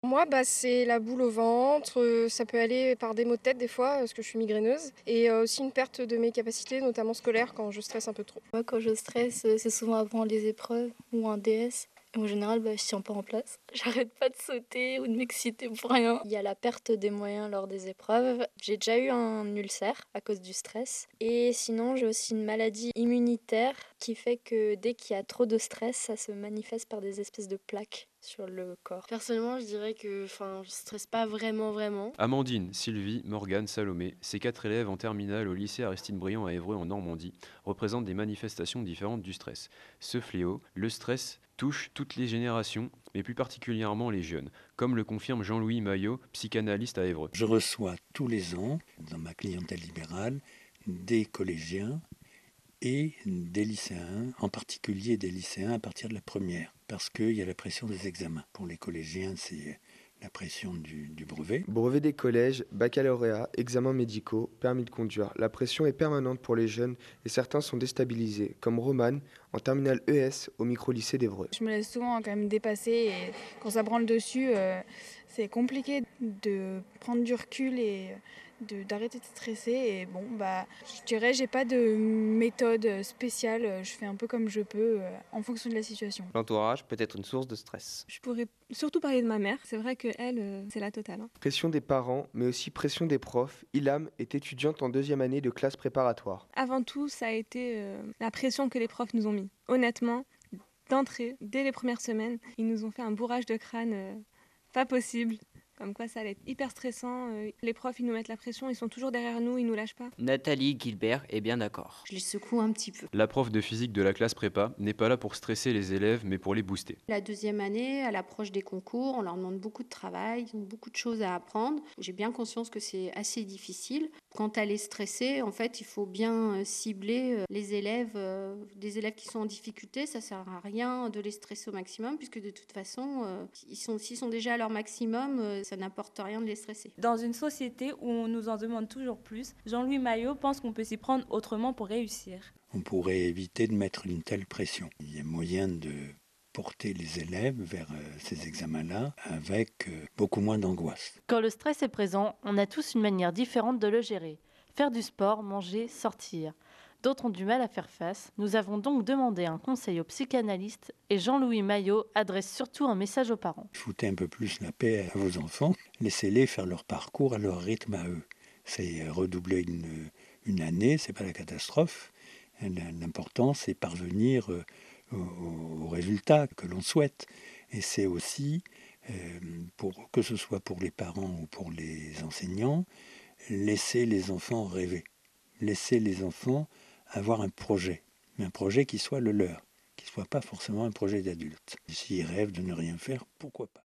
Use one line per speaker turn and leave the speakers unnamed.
Moi, c'est la boule au ventre, ça peut aller par des maux de tête des fois, parce que je suis migraineuse et aussi une perte de mes capacités, notamment scolaires, quand je stresse un peu trop.
Moi, quand je stresse, c'est souvent avant les épreuves ou un DS. Et en général, je tiens pas en place. J'arrête pas de sauter ou de m'exciter pour rien. Il y a la perte des moyens lors des épreuves. J'ai déjà eu un ulcère à cause du stress. Et sinon, j'ai aussi une maladie immunitaire qui fait que dès qu'il y a trop de stress, ça se manifeste par des espèces de plaques sur le corps.
Personnellement, je dirais que je stresse pas vraiment.
Amandine, Sylvie, Morgane, Salomé, ces 4 élèves en terminale au lycée Aristide Briand à Évreux en Normandie, représentent des manifestations différentes du stress. Ce fléau, le stress, touche toutes les générations, mais plus particulièrement les jeunes, comme le confirme Jean-Louis Maillot, psychanalyste à Évreux.
Je reçois tous les ans, dans ma clientèle libérale, des collégiens et des lycéens, en particulier des lycéens à partir de la première, parce qu'il y a la pression des examens. Pour les collégiens, c'est la pression du brevet.
Brevet des collèges, baccalauréat, examens médicaux, permis de conduire. La pression est permanente pour les jeunes et certains sont déstabilisés, comme Romane, en terminale ES au micro-lycée d'Évreux.
Je me laisse souvent quand même dépasser et quand ça prend le dessus, c'est compliqué de prendre du recul et d'arrêter de stresser. Et je dirais, j'ai pas de méthode spéciale, je fais un peu comme je peux en fonction de la situation.
L'entourage peut être une source de stress.
Je pourrais surtout parler de ma mère. C'est vrai qu'elle, c'est la totale.
Pression des parents, mais aussi pression des profs. Ilham est étudiante en 2e année de classe préparatoire.
Avant tout, ça a été la pression que les profs nous ont mis. Honnêtement, d'entrée, dès les premières semaines, ils nous ont fait un bourrage de crâne pas possible. Comme quoi ça allait être hyper stressant. Les profs, ils nous mettent la pression, ils sont toujours derrière nous, ils nous lâchent pas.
Nathalie Gilbert est bien d'accord.
Je les secoue un petit peu.
La prof de physique de la classe prépa n'est pas là pour stresser les élèves, mais pour les booster.
La 2e année, à l'approche des concours, on leur demande beaucoup de travail, ils ont beaucoup de choses à apprendre. J'ai bien conscience que c'est assez difficile. Quand elle est stressée, en fait, il faut bien cibler les élèves, des élèves qui sont en difficulté. Ça sert à rien de les stresser au maximum, puisque de toute façon, s'ils sont déjà à leur maximum, ça n'apporte rien de les stresser.
Dans une société où on nous en demande toujours plus, Jean-Louis Maillot pense qu'on peut s'y prendre autrement pour réussir.
On pourrait éviter de mettre une telle pression. Il y a moyen de porter les élèves vers ces examens-là avec beaucoup moins d'angoisse.
Quand le stress est présent, on a tous une manière différente de le gérer. Faire du sport, manger, sortir. D'autres ont du mal à faire face. Nous avons donc demandé un conseil au psychanalyste et Jean-Louis Maillot adresse surtout un message aux parents.
Foutez un peu plus la paix à vos enfants. Laissez-les faire leur parcours à leur rythme à eux. C'est redoubler une année, c'est pas la catastrophe. L'important, c'est parvenir au résultat que l'on souhaite. Et c'est aussi, que ce soit pour les parents ou pour les enseignants, laisser les enfants rêver. Laisser les enfants avoir un projet qui soit le leur, qui ne soit pas forcément un projet d'adulte. S'ils rêvent de ne rien faire, pourquoi pas.